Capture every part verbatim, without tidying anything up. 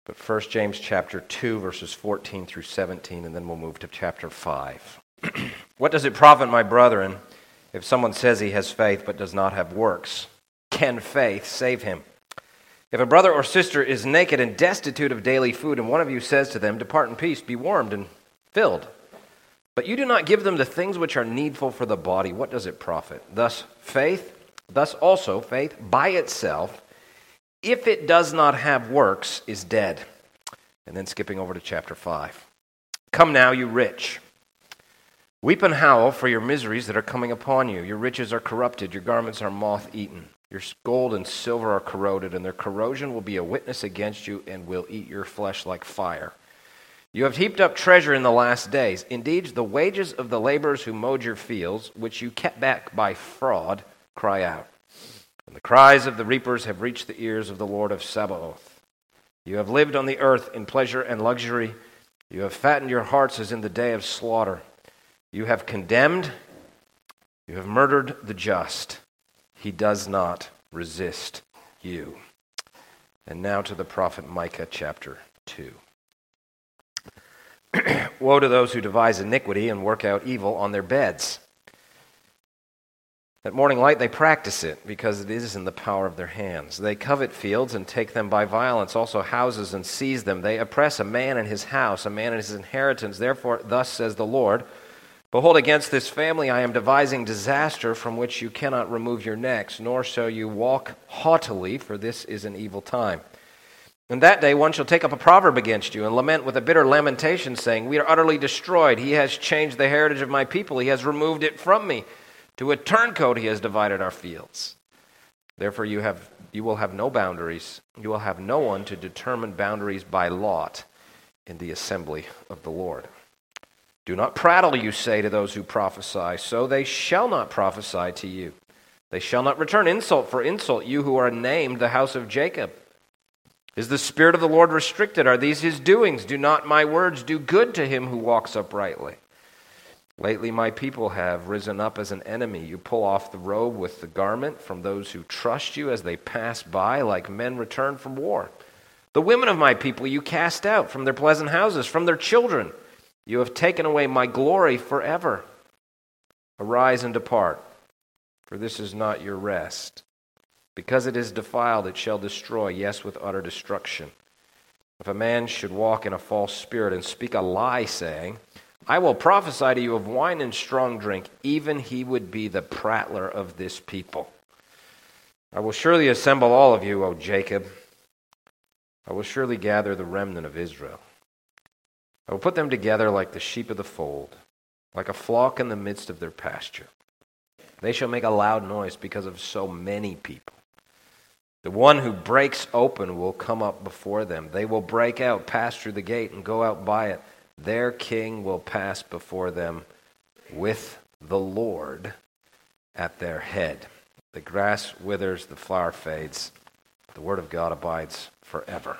But first, James chapter two, verses fourteen through seventeen, and then we'll move to chapter five. What does it profit, my brethren, if someone says he has faith but does not have works? Can faith save him? If a brother or sister is naked and destitute of daily food, and one of you says to them, "Depart in peace, be warmed and filled," but you do not give them the things which are needful for the body, what does it profit? Thus faith, thus also faith by itself, if it does not have works, is dead. And then skipping over to chapter five. Come now, you rich. Weep and howl for your miseries that are coming upon you. Your riches are corrupted, your garments are moth-eaten. Your gold and silver are corroded, and their corrosion will be a witness against you and will eat your flesh like fire. You have heaped up treasure in the last days. Indeed, the wages of the laborers who mowed your fields, which you kept back by fraud, cry out. And the cries of the reapers have reached the ears of the Lord of Sabaoth. You have lived on the earth in pleasure and luxury. You have fattened your hearts as in the day of slaughter. You have condemned, you have murdered the just. He does not resist you. And now to the prophet Micah chapter two. Woe to those who devise iniquity and work out evil on their beds. At morning light they practice it, because it is in the power of their hands. They covet fields and take them by violence, also houses and seize them. They oppress a man in his house, a man in his inheritance. Therefore, thus says the Lord, behold, against this family I am devising disaster from which you cannot remove your necks, nor shall you walk haughtily, for this is an evil time. In that day one shall take up a proverb against you and lament with a bitter lamentation, saying, we are utterly destroyed. He has changed the heritage of my people. He has removed it from me. To a turncoat he has divided our fields. Therefore you have you will have no boundaries. You will have no one to determine boundaries by lot in the assembly of the Lord. Do not prattle, you say to those who prophesy, so they shall not prophesy to you. They shall not return insult for insult, you who are named the house of Jacob. Is the Spirit of the Lord restricted? Are these his doings? Do not my words do good to him who walks uprightly? Lately my people have risen up as an enemy. You pull off the robe with the garment from those who trust you as they pass by, like men returned from war. The women of my people you cast out from their pleasant houses, from their children. You have taken away my glory forever. Arise and depart, for this is not your rest. Because it is defiled, it shall destroy, yes, with utter destruction. If a man should walk in a false spirit and speak a lie, saying, I will prophesy to you of wine and strong drink, even he would be the prattler of this people. I will surely assemble all of you, O Jacob. I will surely gather the remnant of Israel. I will put them together like the sheep of the fold, like a flock in the midst of their pasture. They shall make a loud noise because of so many people. The one who breaks open will come up before them. They will break out, pass through the gate, and go out by it. Their king will pass before them with the Lord at their head. The grass withers, the flower fades. The word of God abides forever.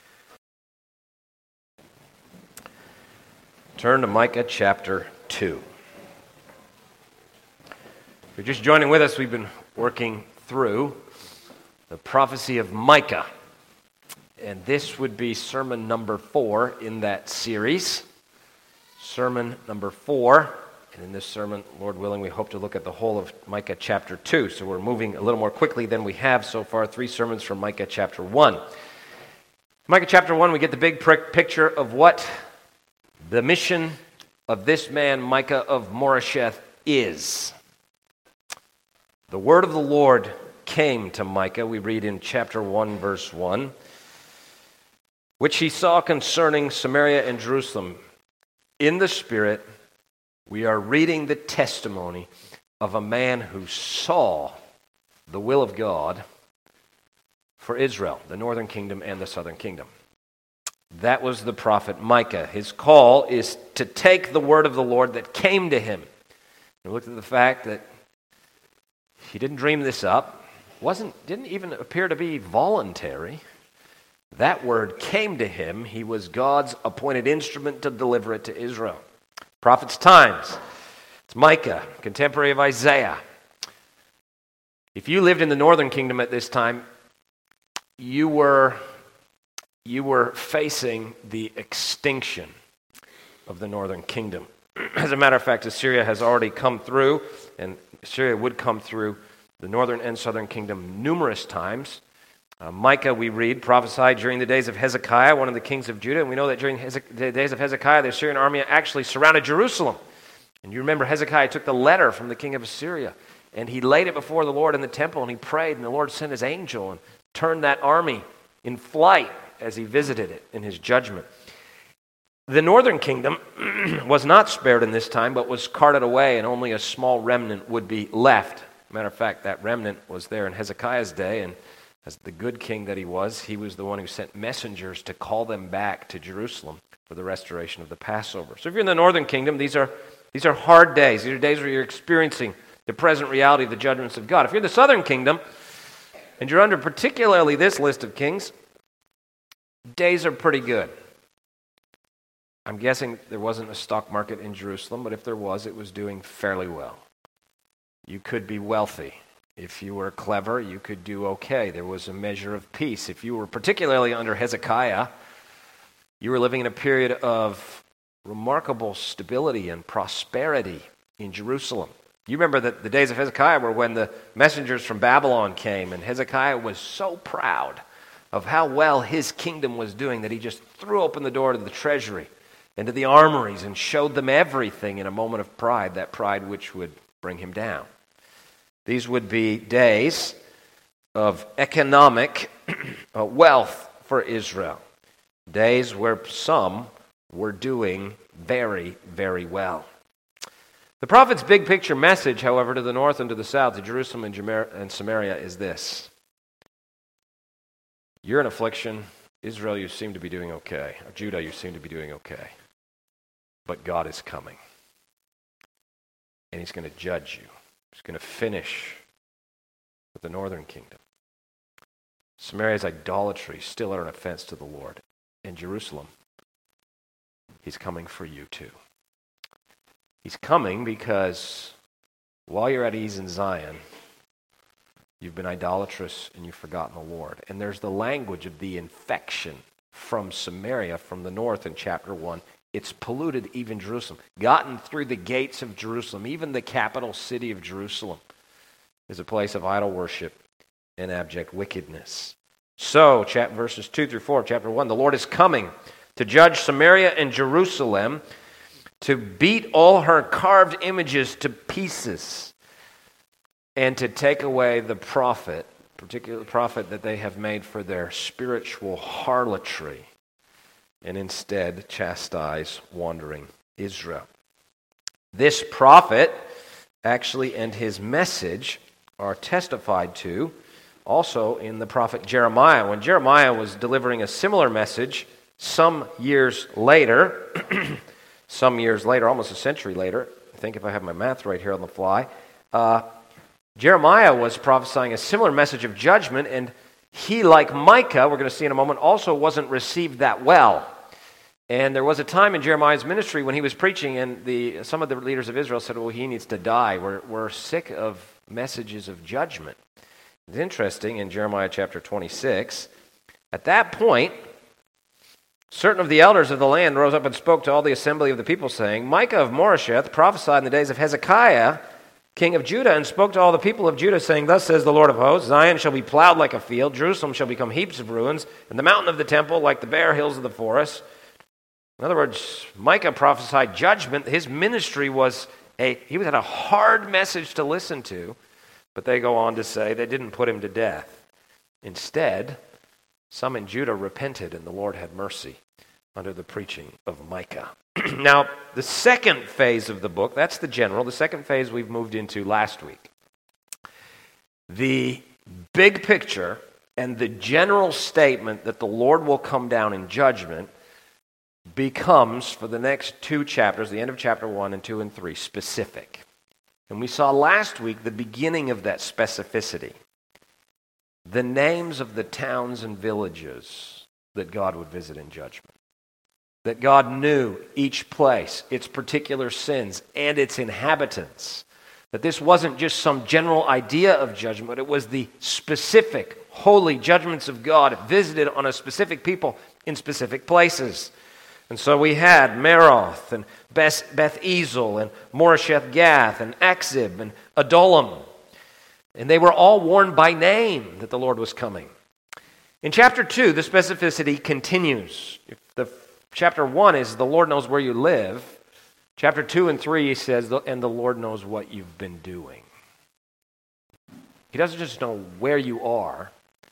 Turn to Micah chapter two. If you're just joining with us, we've been working through the prophecy of Micah. And this would be sermon number four in that series. Sermon number four. And in this sermon, Lord willing, we hope to look at the whole of Micah chapter two. So we're moving a little more quickly than we have so far. Three sermons from Micah chapter one. Micah chapter one, we get the big picture of what the mission of this man, Micah of Moresheth, is. The word of the Lord came to Micah, we read in chapter one, verse one, which he saw concerning Samaria and Jerusalem. In the Spirit, we are reading the testimony of a man who saw the will of God for Israel, the northern kingdom and the southern kingdom. That was the prophet Micah. His call is to take the word of the Lord that came to him. We looked at the fact that he didn't dream this up, wasn't didn't even appear to be voluntary. That word came to him. He was God's appointed instrument to deliver it to Israel. Prophet's times. It's Micah, contemporary of Isaiah. If you lived in the northern kingdom at this time, you were you were facing the extinction of the northern kingdom. As a matter of fact, Assyria has already come through, and Assyria would come through the northern and southern kingdom numerous times. Uh, Micah, we read, prophesied during the days of Hezekiah, one of the kings of Judah, and we know that during Heze- the days of Hezekiah, the Assyrian army actually surrounded Jerusalem. And you remember Hezekiah took the letter from the king of Assyria, and he laid it before the Lord in the temple, and he prayed, and the Lord sent his angel and turned that army in flight as he visited it in his judgment. The northern kingdom was not spared in this time, but was carted away, and only a small remnant would be left. Matter of fact, that remnant was there in Hezekiah's day, and as the good king that he was, he was the one who sent messengers to call them back to Jerusalem for the restoration of the Passover. So if you're in the northern kingdom, these are these are hard days. These are days where you're experiencing the present reality of the judgments of God. If you're in the southern kingdom, and you're under particularly this list of kings, days are pretty good. I'm guessing there wasn't a stock market in Jerusalem, but if there was, it was doing fairly well. You could be wealthy. If you were clever, you could do okay. There was a measure of peace. If you were particularly under Hezekiah, you were living in a period of remarkable stability and prosperity in Jerusalem. You remember that the days of Hezekiah were when the messengers from Babylon came, and Hezekiah was so proud of how well his kingdom was doing that he just threw open the door to the treasury and to the armories and showed them everything in a moment of pride, that pride which would bring him down. These would be days of economic wealth for Israel, days where some were doing very, very well. The prophet's big picture message, however, to the north and to the south, to Jerusalem and, Jamer- and Samaria, is this. You're in affliction. Israel, you seem to be doing okay. Or Judah, you seem to be doing okay. But God is coming. And he's going to judge you. He's going to finish with the northern kingdom. Samaria's idolatry still are an offense to the Lord. In Jerusalem, he's coming for you too. He's coming because while you're at ease in Zion, you've been idolatrous and you've forgotten the Lord. And there's the language of the infection from Samaria, from the north in chapter one. It's polluted even Jerusalem. Gotten through the gates of Jerusalem, even the capital city of Jerusalem, is a place of idol worship and abject wickedness. So, chap- verses two through four of chapter one, the Lord is coming to judge Samaria and Jerusalem, to beat all her carved images to pieces, and to take away the prophet, particularly the prophet that they have made for their spiritual harlotry, and instead chastise wandering Israel. This prophet, actually, and his message are testified to also in the prophet Jeremiah. When Jeremiah was delivering a similar message some years later, some years later, almost a century later, I think if I have my math right here on the fly, uh, Jeremiah was prophesying a similar message of judgment, and he, like Micah, we're going to see in a moment, also wasn't received that well. And there was a time in Jeremiah's ministry when he was preaching, and the some of the leaders of Israel said, well, he needs to die. We're, we're sick of messages of judgment. It's interesting, in Jeremiah chapter twenty-six, at that point, certain of the elders of the land rose up and spoke to all the assembly of the people, saying, Micah of Moresheth prophesied in the days of Hezekiah, king of Judah, and spoke to all the people of Judah, saying, thus says the Lord of hosts, Zion shall be plowed like a field, Jerusalem shall become heaps of ruins, and the mountain of the temple like the bare hills of the forest. In other words, Micah prophesied judgment. His ministry was a, he had a hard message to listen to, but they go on to say they didn't put him to death. Instead, some in Judah repented, and the Lord had mercy under the preaching of Micah. Now, the second phase of the book, that's the general, the second phase we've moved into last week. The big picture and the general statement that the Lord will come down in judgment becomes, for the next two chapters, the end of chapter one and two and three, specific. And we saw last week the beginning of that specificity. The names of the towns and villages that God would visit in judgment. That God knew each place, its particular sins, and its inhabitants. That this wasn't just some general idea of judgment, it was the specific, holy judgments of God visited on a specific people in specific places. And so we had Meroth and Beth Ezel and Moresheth Gath and Akzib and Adullam. And they were all warned by name that the Lord was coming. In chapter two, the specificity continues. If the chapter one is the Lord knows where you live, chapter two and three he says, and the Lord knows what you've been doing. He doesn't just know where you are,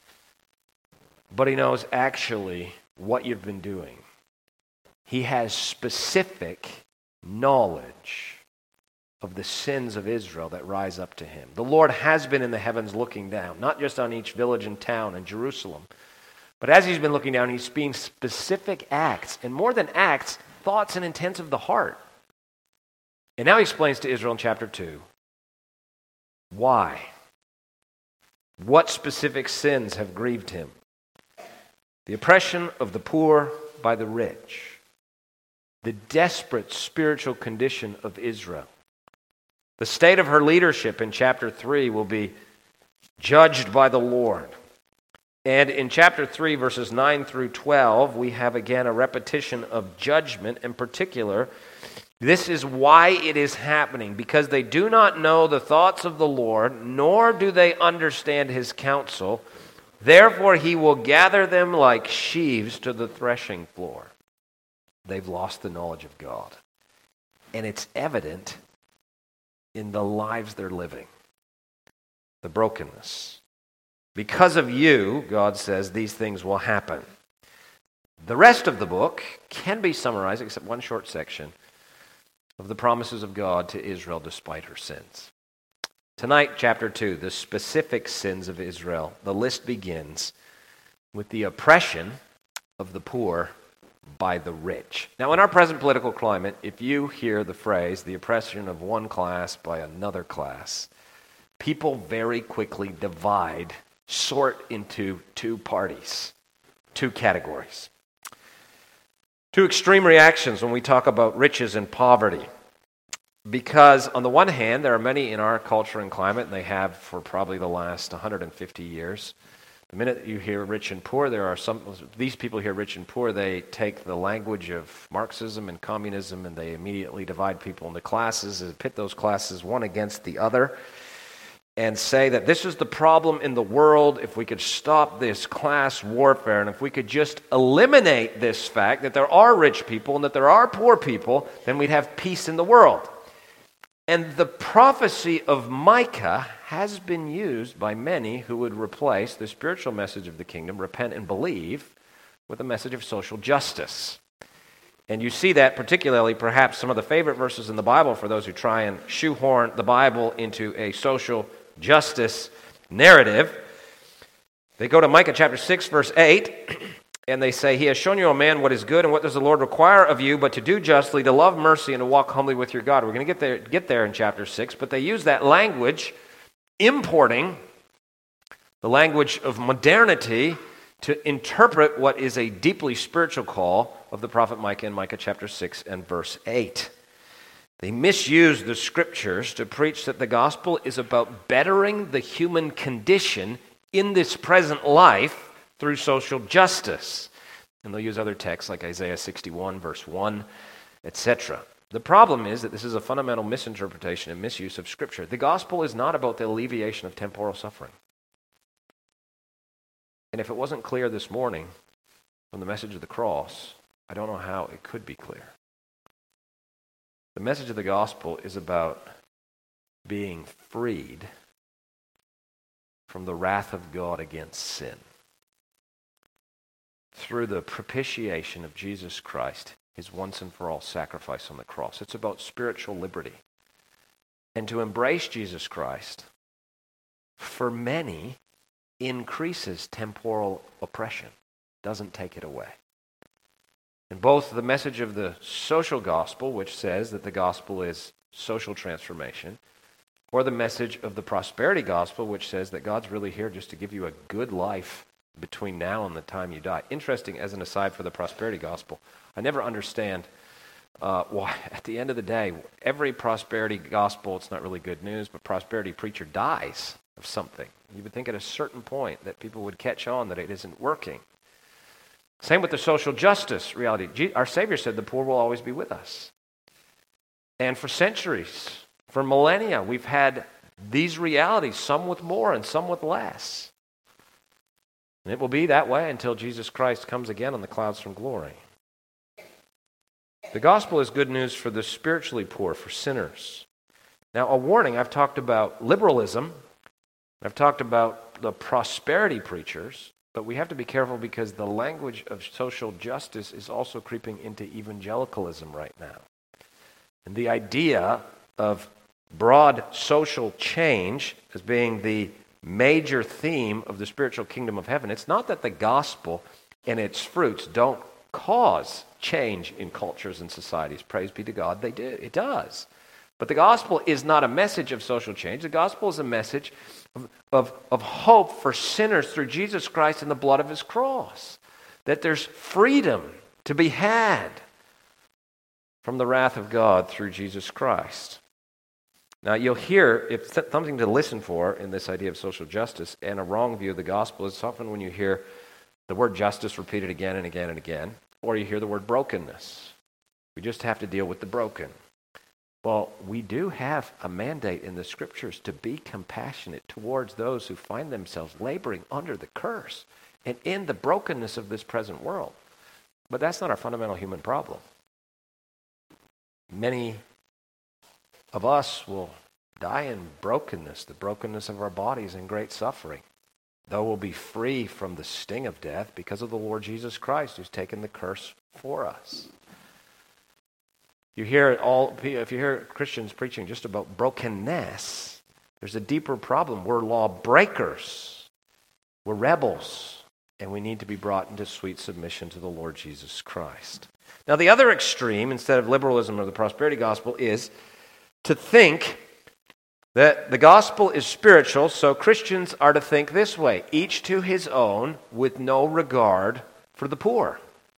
but he knows actually what you've been doing. He has specific knowledge of the sins of Israel that rise up to him. The Lord has been in the heavens looking down, not just on each village and town in Jerusalem, but as he's been looking down, he's seeing specific acts, and more than acts, thoughts and intents of the heart. And now he explains to Israel in chapter two, why? What specific sins have grieved him? The oppression of the poor by the rich, the desperate spiritual condition of Israel. The state of her leadership in chapter three will be judged by the Lord. And in chapter three, verses nine through twelve, we have again a repetition of judgment. In particular, this is why it is happening, because they do not know the thoughts of the Lord, nor do they understand his counsel. Therefore, he will gather them like sheaves to the threshing floor. They've lost the knowledge of God. And it's evident in the lives they're living. The brokenness. Because of you, God says, these things will happen. The rest of the book can be summarized, except one short section, of the promises of God to Israel despite her sins. Tonight, chapter two, the specific sins of Israel. The list begins with the oppression of the poor by the rich. Now, in our present political climate, if you hear the phrase, the oppression of one class by another class, people very quickly divide, sort into two parties, two categories. Two extreme reactions when we talk about riches and poverty. Because on the one hand, there are many in our culture and climate, and they have for probably the last one hundred fifty years. The minute you hear rich and poor, there are some, these people hear rich and poor, they take the language of Marxism and communism and they immediately divide people into classes and pit those classes one against the other and say that this is the problem in the world. If we could stop this class warfare and if we could just eliminate this fact that there are rich people and that there are poor people, then we'd have peace in the world. And the prophecy of Micah has been used by many who would replace the spiritual message of the kingdom, repent and believe, with a message of social justice. And you see that particularly, perhaps some of the favorite verses in the Bible for those who try and shoehorn the Bible into a social justice narrative. They go to Micah chapter six, verse eight, and they say, He has shown you, O man, what is good, and what does the Lord require of you, but to do justly, to love mercy, and to walk humbly with your God. We're going to get there, get there in chapter six, but they use that language, importing the language of modernity to interpret what is a deeply spiritual call of the prophet Micah in Micah chapter six and verse eight. They misuse the scriptures to preach that the gospel is about bettering the human condition in this present life through social justice. And they'll use other texts like Isaiah sixty-one, verse one, et cetera. The problem is that this is a fundamental misinterpretation and misuse of Scripture. The gospel is not about the alleviation of temporal suffering. And if it wasn't clear this morning from the message of the cross, I don't know how it could be clear. The message of the gospel is about being freed from the wrath of God against sin through the propitiation of Jesus Christ, his once and for all sacrifice on the cross. It's about spiritual liberty. And to embrace Jesus Christ, for many, increases temporal oppression, doesn't take it away. And both the message of the social gospel, which says that the gospel is social transformation, or the message of the prosperity gospel, which says that God's really here just to give you a good life between now and the time you die. Interesting, as an aside for the prosperity gospel, I never understand uh, why, at the end of the day, every prosperity gospel, it's not really good news, but prosperity preacher dies of something. You would think at a certain point that people would catch on that it isn't working. Same with the social justice reality. Our Savior said the poor will always be with us. And for centuries, for millennia, we've had these realities, some with more and some with less. And it will be that way until Jesus Christ comes again on the clouds from glory. The gospel is good news for the spiritually poor, for sinners. Now, a warning, I've talked about liberalism, I've talked about the prosperity preachers, but we have to be careful because the language of social justice is also creeping into evangelicalism right now. And the idea of broad social change as being the major theme of the spiritual kingdom of heaven, it's not that the gospel and its fruits don't cause change in cultures and societies. Praise be to God, they do. It does. But the gospel is not a message of social change. The gospel is a message of, of, of hope for sinners through Jesus Christ and the blood of his cross. That there's freedom to be had from the wrath of God through Jesus Christ. Now you'll hear, if something to listen for in this idea of social justice and a wrong view of the gospel is often when you hear the word justice repeated again and again and again, or you hear the word brokenness. We just have to deal with the broken. Well, we do have a mandate in the scriptures to be compassionate towards those who find themselves laboring under the curse and in the brokenness of this present world. But that's not our fundamental human problem. Many of us will die in brokenness, the brokenness of our bodies and great suffering, though we'll be free from the sting of death because of the Lord Jesus Christ who's taken the curse for us. You hear it all, if you hear Christians preaching just about brokenness, there's a deeper problem. We're law breakers. We're rebels. And we need to be brought into sweet submission to the Lord Jesus Christ. Now, the other extreme, instead of liberalism or the prosperity gospel, is to think that the gospel is spiritual, so Christians are to think this way, each to his own, with no regard for the poor.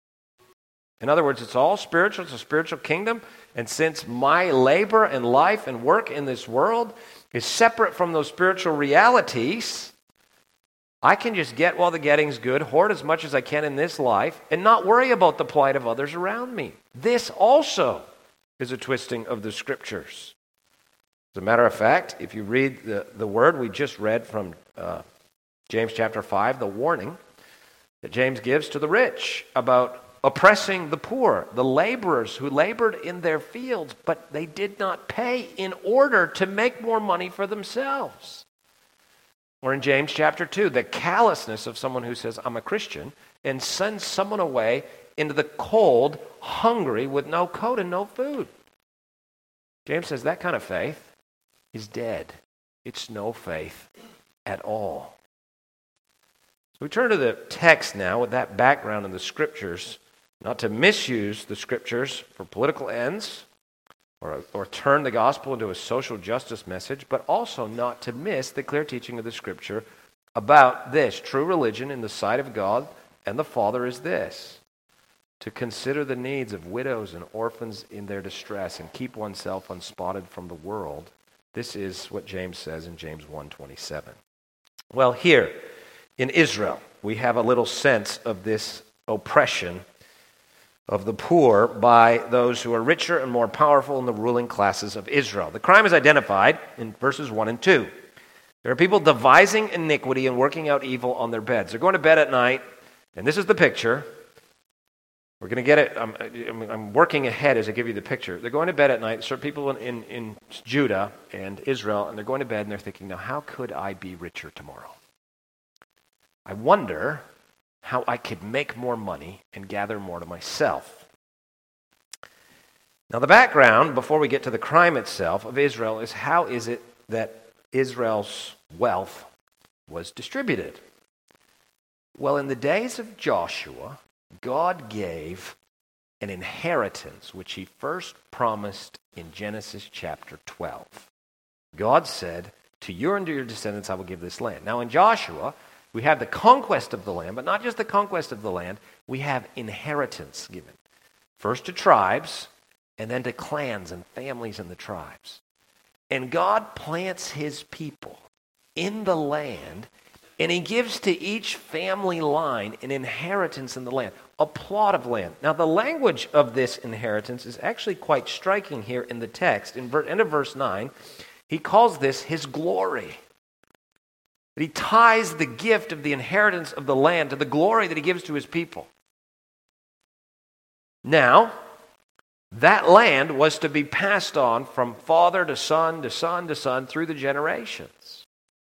In other words, it's all spiritual, it's a spiritual kingdom, and since my labor and life and work in this world is separate from those spiritual realities, I can just get while the getting's good, hoard as much as I can in this life, and not worry about the plight of others around me. This also is a twisting of the scriptures. As a matter of fact, if you read the, the word we just read from uh, James chapter five, the warning that James gives to the rich about oppressing the poor, the laborers who labored in their fields, but they did not pay in order to make more money for themselves. Or in James chapter two, the callousness of someone who says, I'm a Christian, and sends someone away into the cold, hungry, with no coat and no food. James says that kind of faith is dead. It's no faith at all. So we turn to the text now with that background in the scriptures, not to misuse the scriptures for political ends or, or turn the gospel into a social justice message, but also not to miss the clear teaching of the scripture about this. True religion in the sight of God and the Father is this: to consider the needs of widows and orphans in their distress and keep oneself unspotted from the world. This is what James says in James one twenty-seven. Well, here in Israel, we have a little sense of this oppression of the poor by those who are richer and more powerful in the ruling classes of Israel. The crime is identified in verses one and two. There are people devising iniquity and working out evil on their beds. They're going to bed at night, and this is the picture. We're going to get it. I'm, I'm working ahead as I give you the picture. They're going to bed at night. Certain people in, in, in Judah and Israel, and they're going to bed, and they're thinking, now, how could I be richer tomorrow? I wonder how I could make more money and gather more to myself. Now, the background, before we get to the crime itself, of Israel is how is it that Israel's wealth was distributed? Well, in the days of Joshua, God gave an inheritance which he first promised in Genesis chapter twelve. God said, to you and to your descendants I will give this land. Now in Joshua, we have the conquest of the land, but not just the conquest of the land, we have inheritance given. First to tribes, and then to clans and families in the tribes. And God plants his people in the land, and he gives to each family line an inheritance in the land. a plot of land. Now, the language of this inheritance is actually quite striking here in the text. In ver- end of verse nine, he calls this his glory. That he ties the gift of the inheritance of the land to the glory that he gives to his people. Now, that land was to be passed on from father to son to son to son through the generations.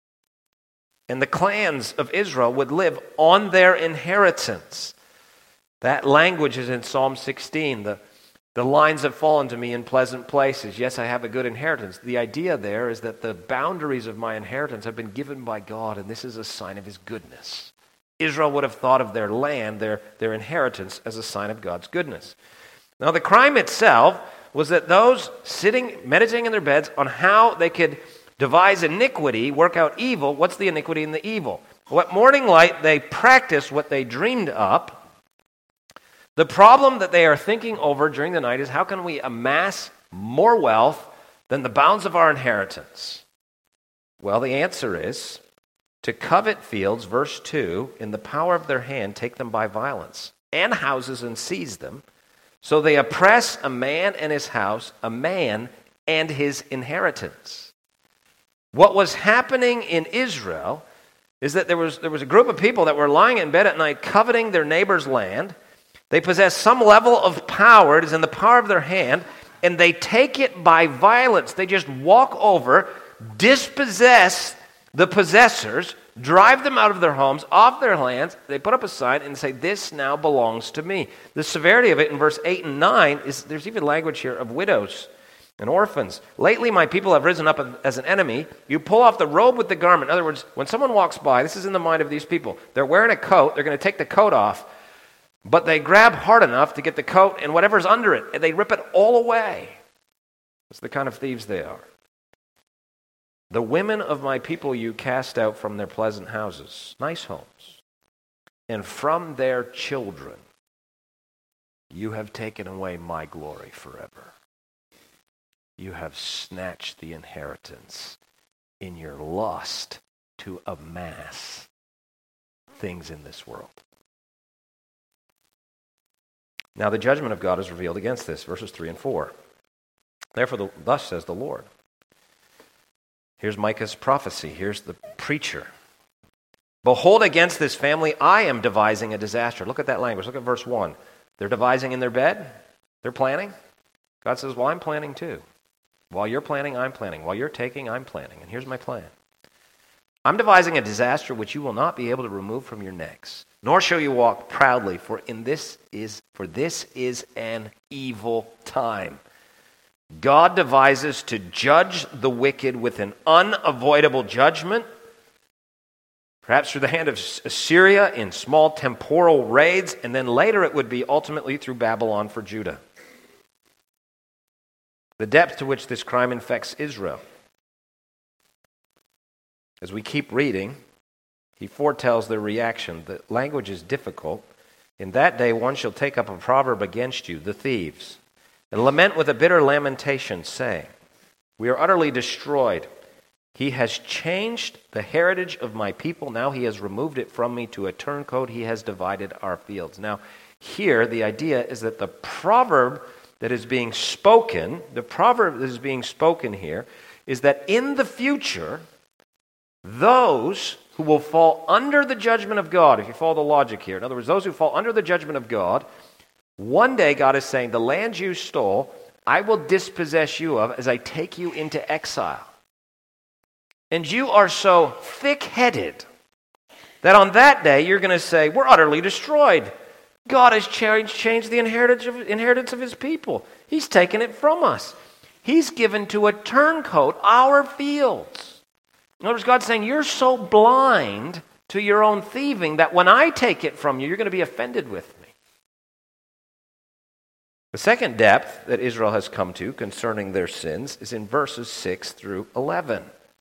And the clans of Israel would live on their inheritance. That language is in Psalm sixteen. The, the lines have fallen to me in pleasant places. Yes, I have a good inheritance. The idea there is that the boundaries of my inheritance have been given by God, and this is a sign of his goodness. Israel would have thought of their land, their, their inheritance, as a sign of God's goodness. Now, the crime itself was that those sitting, meditating in their beds on how they could devise iniquity, work out evil. What's the iniquity and the evil? Well, at morning light, they practiced what they dreamed up. The problem that they are thinking over during the night is how can we amass more wealth than the bounds of our inheritance? Well, the answer is to covet fields, verse two, in the power of their hand, take them by violence, and houses and seize them. So they oppress a man and his house, a man and his inheritance. What was happening in Israel is that there was, there was a group of people that were lying in bed at night coveting their neighbor's land. They possess some level of power. It is in the power of their hand, and they take it by violence. They just walk over, dispossess the possessors, drive them out of their homes, off their lands. They put up a sign and say, this now belongs to me. The severity of it in verse eight and nine is, there's even language here of widows and orphans. Lately my people have risen up as an enemy. You pull off the robe with the garment. In other words, when someone walks by, this is in the mind of these people. They're wearing a coat. They're going to take the coat off. But they grab hard enough to get the coat and whatever's under it, and they rip it all away. That's the kind of thieves they are. The women of my people you cast out from their pleasant houses, nice homes, and from their children you have taken away my glory forever. You have snatched the inheritance in your lust to amass things in this world. Now the judgment of God is revealed against this, verses three and four. Therefore, the, thus says the Lord. Here's Micah's prophecy. Here's the preacher. Behold, against this family I am devising a disaster. Look at that language. Look at verse one. They're devising in their bed. They're planning. God says, well, I'm planning too. While you're planning, I'm planning. While you're taking, I'm planning. And here's my plan. I'm devising a disaster which you will not be able to remove from your necks, nor shall you walk proudly, for in this is for this is an evil time. God devises to judge the wicked with an unavoidable judgment, perhaps through the hand of Assyria in small temporal raids, and then later it would be ultimately through Babylon for Judah. The depth to which this crime infects Israel. As we keep reading, he foretells their reaction. The language is difficult. In that day one shall take up a proverb against you, the thieves, and lament with a bitter lamentation, saying, we are utterly destroyed. He has changed the heritage of my people. Now he has removed it from me to a turncoat. He has divided our fields. Now, here the idea is that the proverb that is being spoken, the proverb that is being spoken here, is that in the future, those who will fall under the judgment of God, if you follow the logic here, in other words, those who fall under the judgment of God, one day God is saying, the land you stole, I will dispossess you of as I take you into exile. And you are so thick-headed that on that day you're going to say, we're utterly destroyed. God has changed, changed the inheritance of, inheritance of his people. He's taken it from us. He's given to a turncoat our fields. In other words, God's saying, you're so blind to your own thieving that when I take it from you, you're going to be offended with me. The second depth that Israel has come to concerning their sins is in verses six through eleven.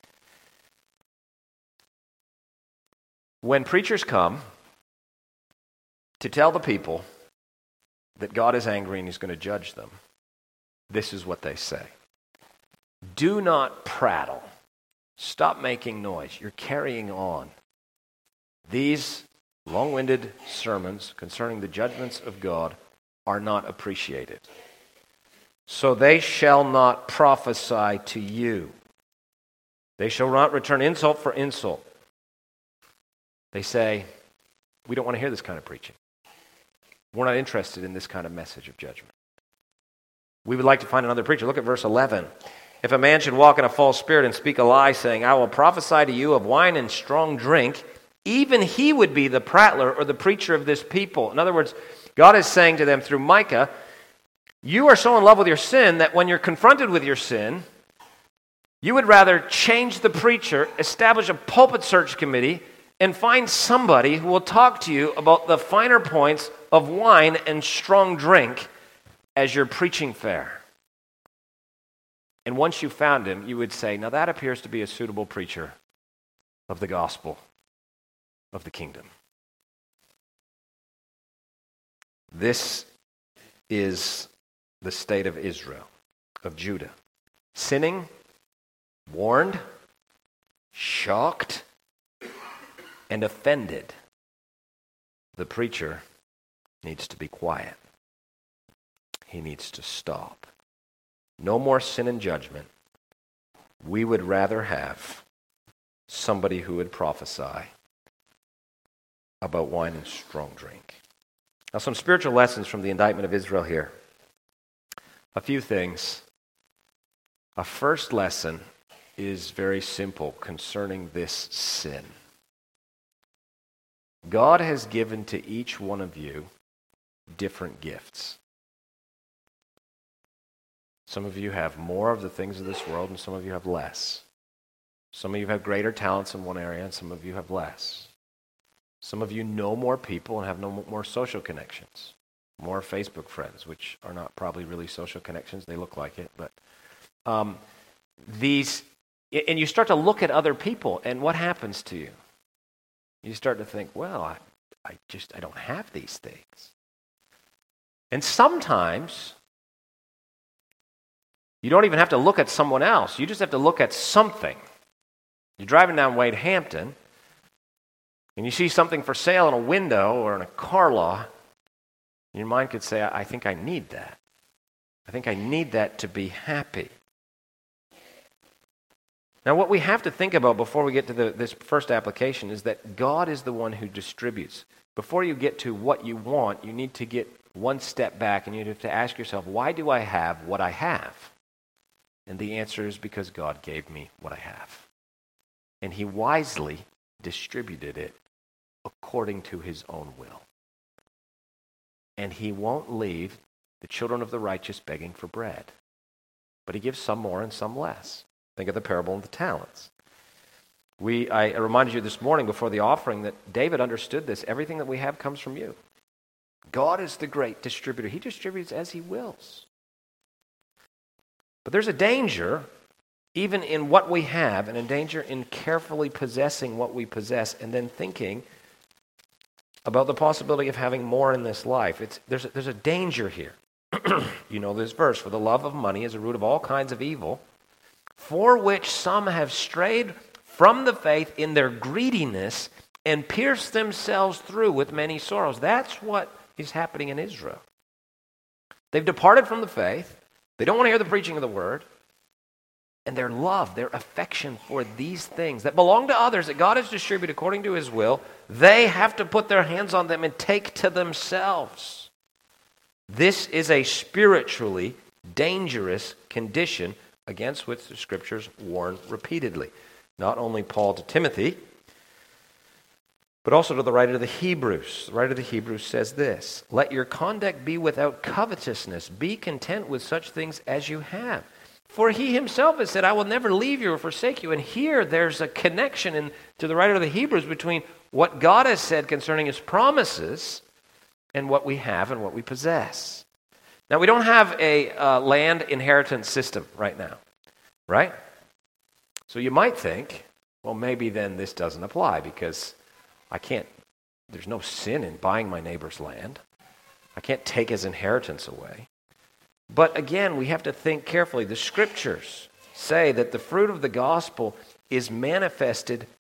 When preachers come to tell the people that God is angry and he's going to judge them, this is what they say. Do not prattle. Stop making noise. You're carrying on. These long-winded sermons concerning the judgments of God are not appreciated. So they shall not prophesy to you. They shall not return insult for insult. They say, we don't want to hear this kind of preaching. We're not interested in this kind of message of judgment. We would like to find another preacher. Look at verse eleven. If a man should walk in a false spirit and speak a lie, saying, I will prophesy to you of wine and strong drink, even he would be the prattler or the preacher of this people. In other words, God is saying to them through Micah, you are so in love with your sin that when you're confronted with your sin, you would rather change the preacher, establish a pulpit search committee, and find somebody who will talk to you about the finer points of wine and strong drink as your preaching fare. And once you found him, you would say, now that appears to be a suitable preacher of the gospel of the kingdom. This is the state of Israel, of Judah. Sinning, warned, shocked, and offended. The preacher needs to be quiet. He needs to stop. No more sin and judgment. We would rather have somebody who would prophesy about wine and strong drink. Now, some spiritual lessons from the indictment of Israel here. A few things. A first lesson is very simple concerning this sin. God has given to each one of you different gifts. Some of you have more of the things of this world, and some of you have less. Some of you have greater talents in one area, and some of you have less. Some of you know more people and have no more social connections, more Facebook friends, which are not probably really social connections. They look like it, but um, these, and you start to look at other people, and what happens to you? You start to think, well, I, I just I don't have these things, and sometimes you don't even have to look at someone else. You just have to look at something. You're driving down Wade Hampton, and you see something for sale in a window or in a car lot, your mind could say, I think I need that. I think I need that to be happy. Now, what we have to think about before we get to the, this first application is that God is the one who distributes. Before you get to what you want, you need to get one step back, and you have to ask yourself, why do I have what I have? And the answer is because God gave me what I have. And he wisely distributed it according to his own will. And he won't leave the children of the righteous begging for bread. But he gives some more and some less. Think of the parable of the talents. We, I reminded you this morning before the offering that David understood this. Everything that we have comes from you. God is the great distributor. He distributes as he wills. But there's a danger even in what we have, and a danger in carefully possessing what we possess and then thinking about the possibility of having more in this life. It's, there's, a, there's a danger here. You know this verse, for the love of money is a root of all kinds of evil, for which some have strayed from the faith in their greediness and pierced themselves through with many sorrows. That's what is happening in Israel. They've departed from the faith. They don't want to hear the preaching of the word. And their love, their affection for these things that belong to others, that God has distributed according to his will, they have to put their hands on them and take to themselves. This is a spiritually dangerous condition against which the scriptures warn repeatedly. Not only Paul to Timothy, but also to the writer of the Hebrews. The writer of the Hebrews says this, let your conduct be without covetousness. Be content with such things as you have. For he himself has said, I will never leave you or forsake you. And here there's a connection in, to the writer of the Hebrews between what God has said concerning his promises and what we have and what we possess. Now, we don't have a uh, land inheritance system right now, right? So you might think, well, maybe then this doesn't apply because I can't, there's no sin in buying my neighbor's land. I can't take his inheritance away. But again, we have to think carefully. The scriptures say that the fruit of the gospel is manifested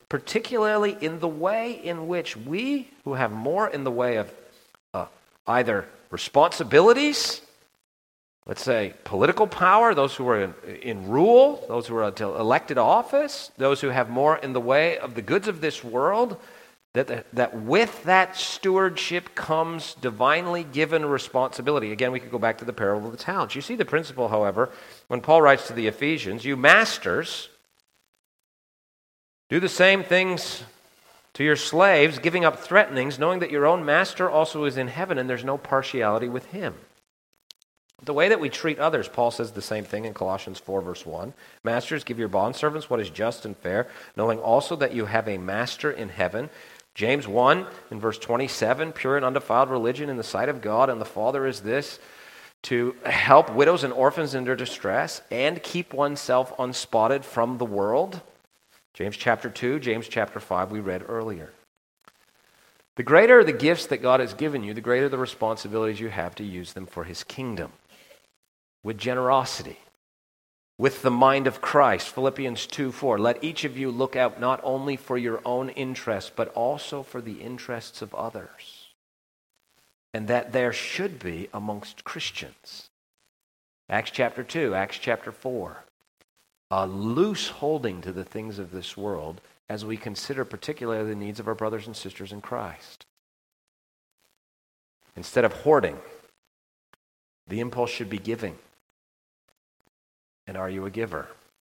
particularly in the way in which we who have more in the way of uh, either responsibilities, let's say political power, those who are in, in rule, those who are to elected office, those who have more in the way of the goods of this world, that, that with that stewardship comes divinely given responsibility. Again, we could go back to the parable of the talents. You see the principle, however, when Paul writes to the Ephesians, you masters, do the same things to your slaves, giving up threatenings, knowing that your own master also is in heaven and there's no partiality with him. The way that we treat others, Paul says the same thing in Colossians four, verse one. Masters, give your bondservants what is just and fair, knowing also that you have a master in heaven. James one, in verse twenty-seven, pure and undefiled religion in the sight of God and the Father is this, to help widows and orphans in their distress and keep oneself unspotted from the world. James chapter two, James chapter five, we read earlier. The greater the gifts that God has given you, the greater the responsibilities you have to use them for his kingdom. With generosity, with the mind of Christ. Philippians two four, let each of you look out not only for your own interests, but also for the interests of others. And that there should be amongst Christians. Acts chapter two, Acts chapter four. A loose holding to the things of this world as we consider particularly the needs of our brothers and sisters in Christ. Instead of hoarding, the impulse should be giving. And are you a giver?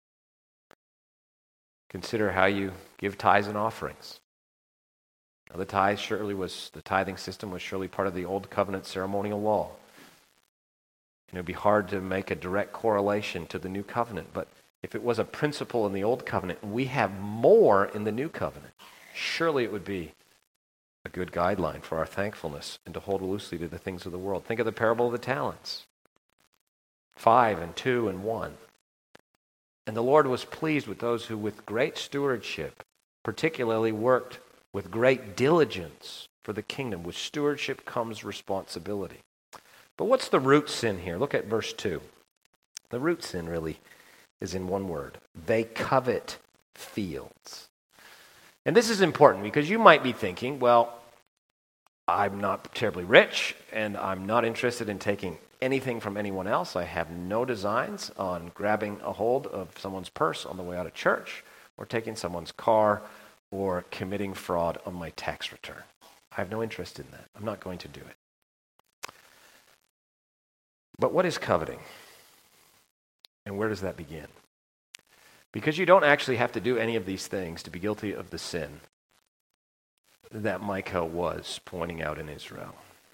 Consider how you give tithes and offerings. Now, the tithe surely was, the tithing system was surely part of the old covenant ceremonial law. And it would be hard to make a direct correlation to the new covenant, but if it was a principle in the old covenant, and we have more in the new covenant, surely it would be a good guideline for our thankfulness and to hold loosely to the things of the world. Think of the parable of the talents. Five and two and one. And the Lord was pleased with those who with great stewardship particularly worked with great diligence for the kingdom. With stewardship comes responsibility. But what's the root sin here? Look at verse two. The root sin really is in one word. They covet fields. And this is important because you might be thinking, well, I'm not terribly rich and I'm not interested in taking anything from anyone else. I have no designs on grabbing a hold of someone's purse on the way out of church or taking someone's car or committing fraud on my tax return. I have no interest in that. I'm not going to do it. But what is coveting? And where does that begin? Because you don't actually have to do any of these things to be guilty of the sin that Micah was pointing out in Israel.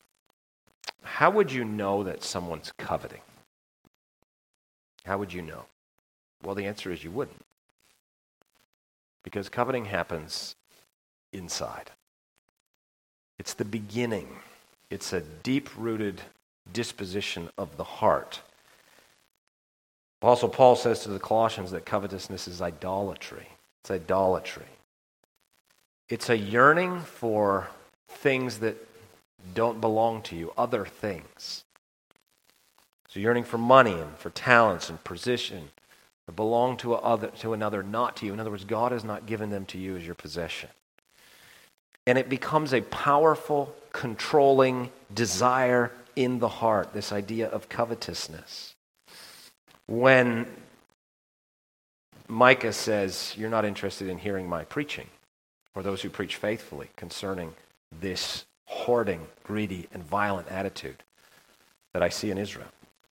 How would you know that someone's coveting? How would you know? Well, the answer is you wouldn't. Because coveting happens inside. It's the beginning. It's a deep-rooted disposition of the heart. Apostle Paul says to the Colossians that covetousness is idolatry. It's idolatry. It's a yearning for things that don't belong to you, other things. It's a yearning for money and for talents and position that belong to, a other, to another, not to you. In other words, God has not given them to you as your possession. And it becomes a powerful, controlling desire in the heart, this idea of covetousness. When Micah says, you're not interested in hearing my preaching, or those who preach faithfully concerning this hoarding, greedy, and violent attitude that I see in Israel.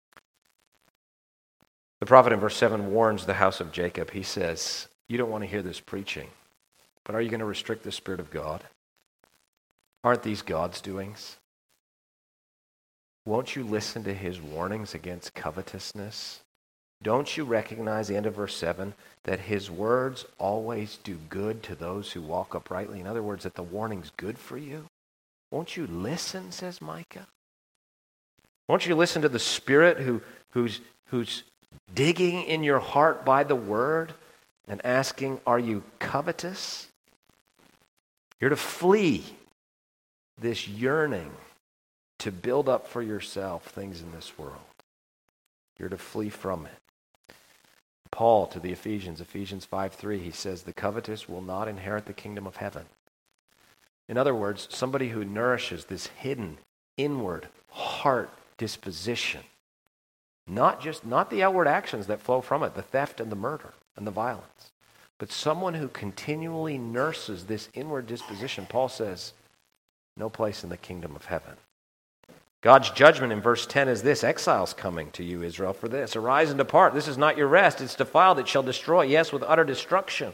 The prophet in verse seven warns the house of Jacob. He says, you don't want to hear this preaching, but are you going to restrict the Spirit of God? Aren't these God's doings? Won't you listen to his warnings against covetousness? Don't you recognize, the end of verse seven, that his words always do good to those who walk uprightly? In other words, that the warning's good for you? Won't you listen, says Micah? Won't you listen to the Spirit who, who's, who's digging in your heart by the word and asking, are you covetous? You're to flee this yearning to build up for yourself things in this world. You're to flee from it. Paul to the Ephesians, Ephesians five three, he says, the covetous will not inherit the kingdom of heaven. In other words, somebody who nourishes this hidden, inward, heart disposition, not just, not the outward actions that flow from it, the theft and the murder and the violence, but someone who continually nurses this inward disposition, Paul says, no place in the kingdom of heaven. God's judgment in verse ten is this: exiles coming to you, Israel, for this. Arise and depart. This is not your rest. It's defiled. It shall destroy. Yes, with utter destruction.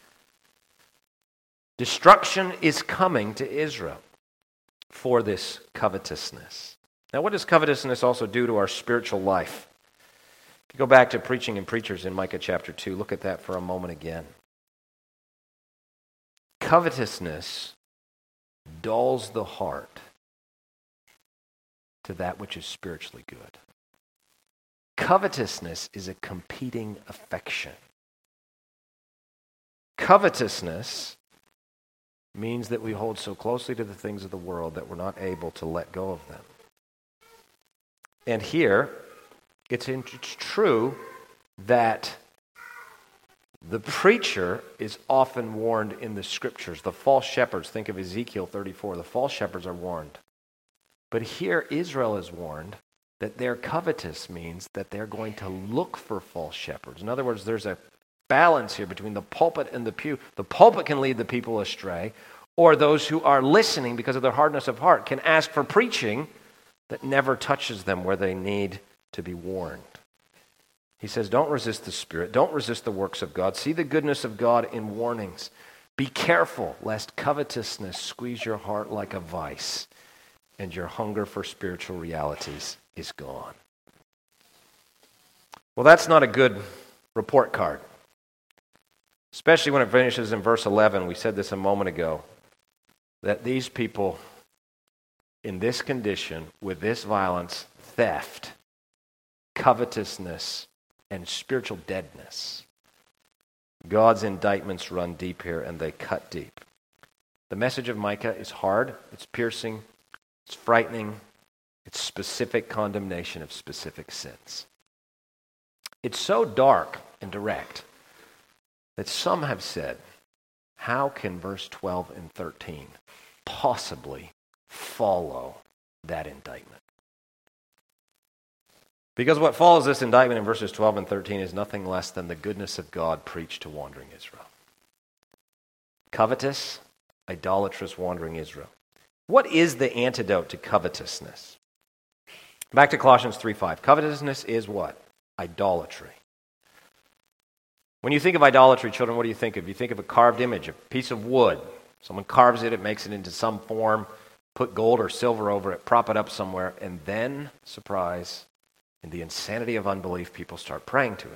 Destruction is coming to Israel for this covetousness. Now, what does covetousness also do to our spiritual life? If you go back to preaching and preachers in Micah chapter two, look at that for a moment again. Covetousness dulls the heart to that which is spiritually good. Covetousness is a competing affection. Covetousness means that we hold so closely to the things of the world that we're not able to let go of them. And here, it's, in, it's true that the preacher is often warned in the scriptures. The false shepherds, think of Ezekiel thirty-four, the false shepherds are warned. But here Israel is warned that their covetous means that they're going to look for false shepherds. In other words, there's a balance here between the pulpit and the pew. The pulpit can lead the people astray, or those who are listening because of their hardness of heart can ask for preaching that never touches them where they need to be warned. He says, don't resist the Spirit. Don't resist the works of God. See the goodness of God in warnings. Be careful lest covetousness squeeze your heart like a vice and your hunger for spiritual realities is gone. Well, that's not a good report card, especially when it finishes in verse eleven. We said this a moment ago, that these people in this condition, with this violence, theft, covetousness, and spiritual deadness, God's indictments run deep here and they cut deep. The message of Micah is hard, it's piercing, it's frightening, it's specific condemnation of specific sins. It's so dark and direct that some have said, how can verse twelve and thirteen possibly follow that indictment? Because what follows this indictment in verses twelve and thirteen is nothing less than the goodness of God preached to wandering Israel. Covetous, idolatrous, wandering Israel. What is the antidote to covetousness? Back to Colossians three five. Covetousness is what? Idolatry. When you think of idolatry, children, what do you think of? You think of a carved image, a piece of wood. Someone carves it, it makes it into some form, put gold or silver over it, prop it up somewhere, and then, surprise, in the insanity of unbelief, people start praying to it.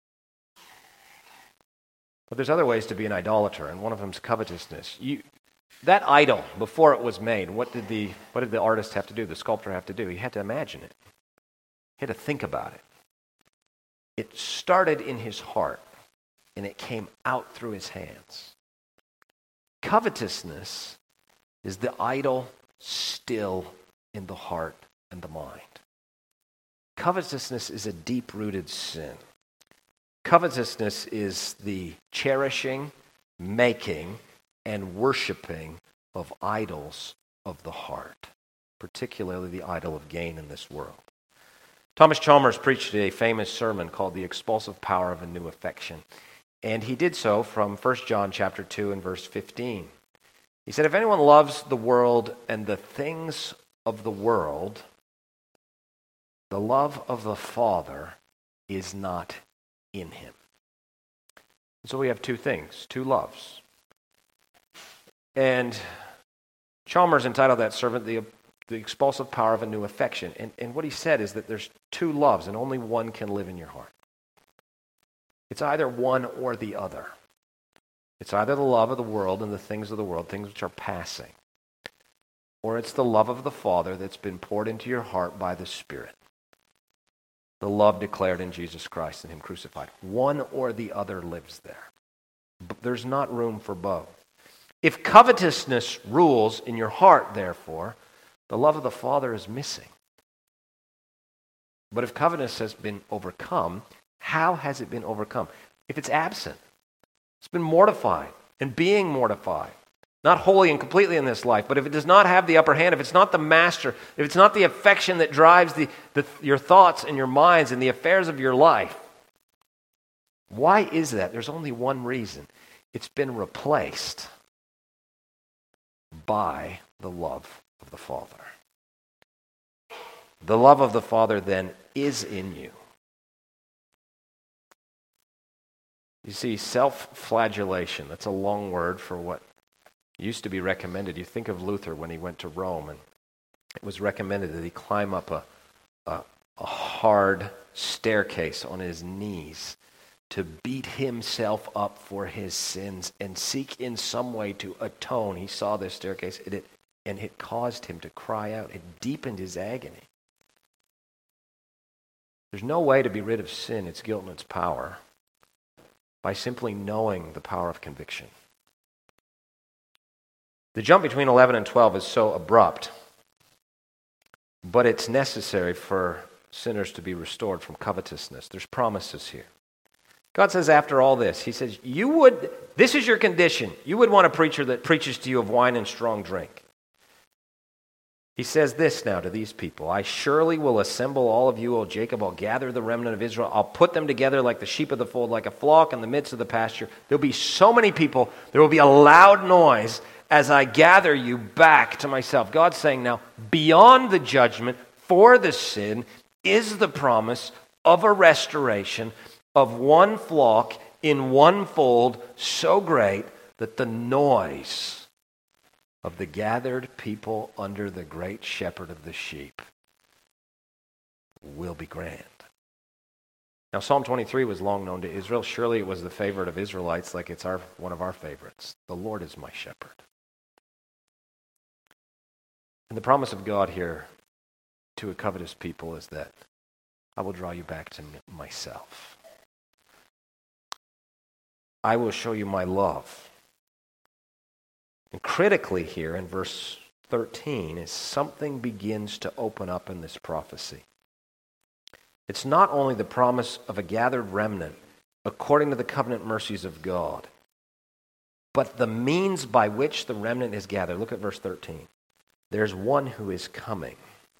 But there's other ways to be an idolater, and one of them is covetousness. You, that idol, before it was made, what did the what did the artist have to do, the sculptor have to do? He had to imagine it. He had to think about it. It started in his heart, and it came out through his hands. Covetousness is the idol still in the heart and the mind. Covetousness is a deep-rooted sin. Covetousness is the cherishing, making, and worshiping of idols of the heart, particularly the idol of gain in this world. Thomas Chalmers preached a famous sermon called The Expulsive Power of a New Affection, and he did so from First John chapter two and verse fifteen. He said, if anyone loves the world and the things of the world, the love of the Father is not in him. So we have two things, two loves. And Chalmers entitled that sermon, the, the Expulsive Power of a New Affection. And, and what he said is that there's two loves, and only one can live in your heart. It's either one or the other. It's either the love of the world and the things of the world, things which are passing, or it's the love of the Father that's been poured into your heart by the Spirit. The love declared in Jesus Christ and Him crucified. One or the other lives there. But there's not room for both. If covetousness rules in your heart, therefore, the love of the Father is missing. But if covetousness has been overcome, How has it been overcome? If it's absent, it's been mortified and being mortified. Not wholly and completely in this life, but if it does not have the upper hand, if it's not the master, if it's not the affection that drives the, the, your thoughts and your minds and the affairs of your life, why is that? There's only one reason. It's been replaced by the love of the Father. The love of the Father then is in you. You see, self-flagellation, that's a long word for what used to be recommended. You think of Luther when he went to Rome, and it was recommended that he climb up a, a, a hard staircase on his knees to beat himself up for his sins and seek in some way to atone. He saw this staircase, and it, and it caused him to cry out. It deepened his agony. There's no way to be rid of sin, its guilt, and its power by simply knowing the power of conviction. The jump between eleven and twelve is so abrupt, but it's necessary for sinners to be restored from covetousness. There's promises here. God says after all this, he says, you would, this is your condition. You would want a preacher that preaches to you of wine and strong drink. He says this now to these people, I surely will assemble all of you, O Jacob. I'll gather the remnant of Israel. I'll put them together like the sheep of the fold, like a flock in the midst of the pasture. There'll be so many people. There will be a loud noise as I gather you back to myself. God's saying now, beyond the judgment for the sin is the promise of a restoration of one flock in one fold so great that the noise of the gathered people under the great shepherd of the sheep will be grand. Now, Psalm twenty-three was long known to Israel. Surely it was the favorite of Israelites, like it's our one of our favorites. The Lord is my shepherd. And the promise of God here to a covetous people is that I will draw you back to myself. I will show you my love. And critically here in verse thirteen is something begins to open up in this prophecy. It's not only the promise of a gathered remnant according to the covenant mercies of God, but the means by which the remnant is gathered. Look at verse thirteen. There's one who is coming.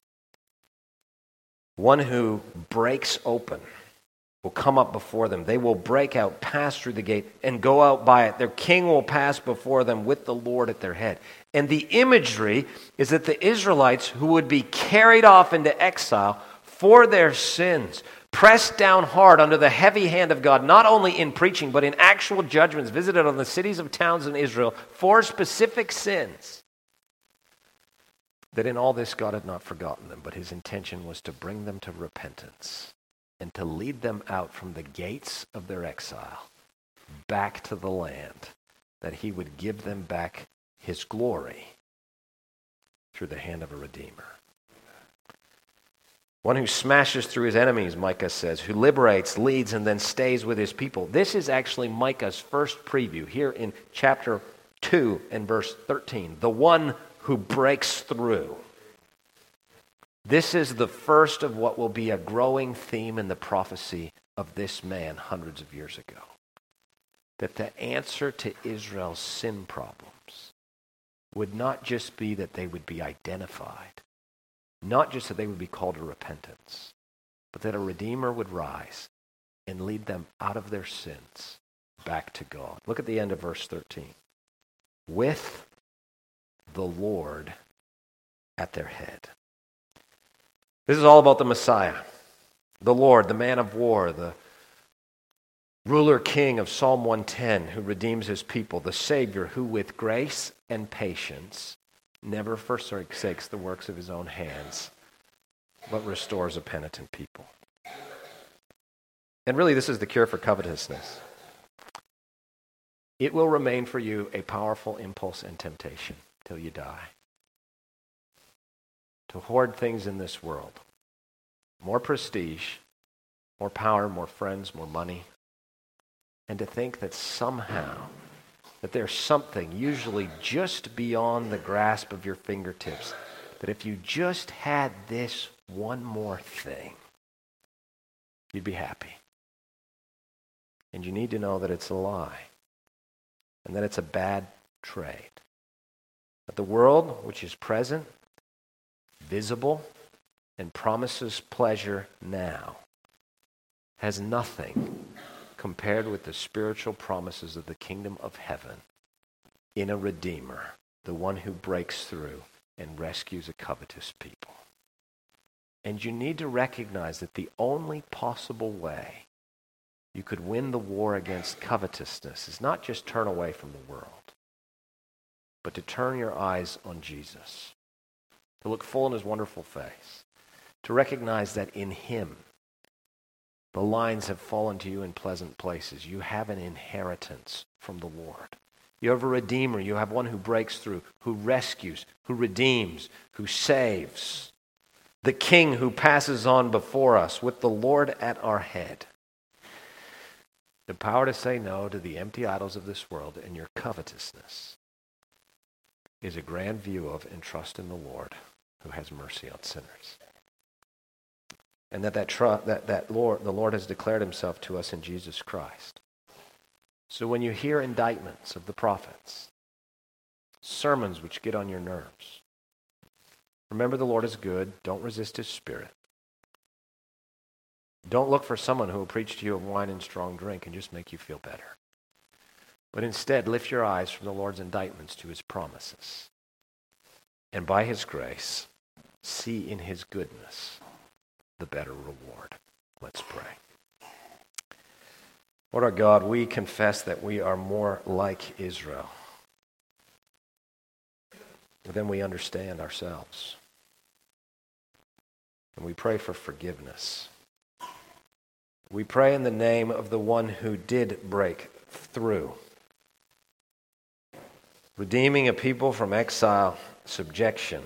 One who breaks open will come up before them. They will break out, pass through the gate, and go out by it. Their king will pass before them with the Lord at their head. And the imagery is that the Israelites who would be carried off into exile for their sins, pressed down hard under the heavy hand of God, not only in preaching, but in actual judgments visited on the cities of towns in Israel for specific sins, that in all this God had not forgotten them, but his intention was to bring them to repentance and to lead them out from the gates of their exile back to the land, that he would give them back his glory through the hand of a Redeemer. One who smashes through his enemies, Micah says, who liberates, leads, and then stays with his people. This is actually Micah's first preview here in chapter two and verse thirteen. The one who breaks through. This is the first of what will be a growing theme in the prophecy of this man hundreds of years ago. That the answer to Israel's sin problems would not just be that they would be identified, not just that they would be called to repentance, but that a Redeemer would rise and lead them out of their sins back to God. Look at the end of verse thirteen. With the Lord at their head. This is all about the Messiah, the Lord, the man of war, the ruler king of Psalm one ten who redeems his people, the Savior who with grace and patience never forsakes the works of his own hands, but restores a penitent people. And really, this is the cure for covetousness. It will remain for you a powerful impulse and temptation till you die. To hoard things in this world. More prestige, more power, more friends, more money. And to think that somehow, that there's something usually just beyond the grasp of your fingertips, that if you just had this one more thing, you'd be happy. And you need to know that it's a lie and that it's a bad trade. That the world, which is present, visible, and promises pleasure now, has nothing compared with the spiritual promises of the kingdom of heaven in a Redeemer, the one who breaks through and rescues a covetous people. And you need to recognize that the only possible way you could win the war against covetousness is not just turn away from the world, but to turn your eyes on Jesus, to look full in his wonderful face, to recognize that in him the lines have fallen to you in pleasant places. You have an inheritance from the Lord. You have a Redeemer. You have one who breaks through, who rescues, who redeems, who saves. The King who passes on before us with the Lord at our head. The power to say no to the empty idols of this world and your covetousness is a grand view of and trust in the Lord who has mercy on sinners. And that that, tr- that that Lord, the Lord has declared himself to us in Jesus Christ. So when you hear indictments of the prophets, sermons which get on your nerves, remember the Lord is good. Don't resist his spirit. Don't look for someone who will preach to you of wine and strong drink and just make you feel better. But instead, lift your eyes from the Lord's indictments to his promises. And by his grace, see in his goodness the better reward. Let's pray. Lord our God, we confess that we are more like Israel than we understand ourselves. And we pray for forgiveness. We pray in the name of the one who did break through, redeeming a people from exile, subjection,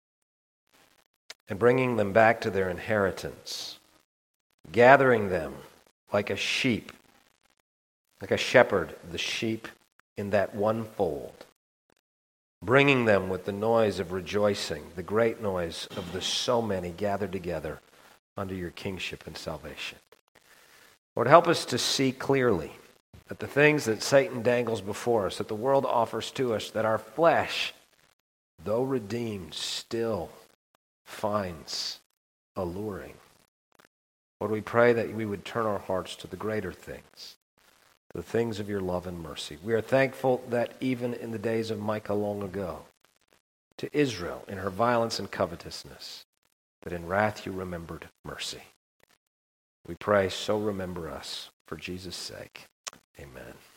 and bringing them back to their inheritance, gathering them like a sheep, like a shepherd, the sheep in that one fold, bringing them with the noise of rejoicing, the great noise of the so many gathered together under your kingship and salvation. Lord, help us to see clearly that the things that Satan dangles before us, that the world offers to us, that our flesh, though redeemed, still finds alluring. Lord, we pray that we would turn our hearts to the greater things, the things of your love and mercy. We are thankful that even in the days of Micah long ago, to Israel in her violence and covetousness, that in wrath you remembered mercy. We pray, so remember us for Jesus' sake. Amen.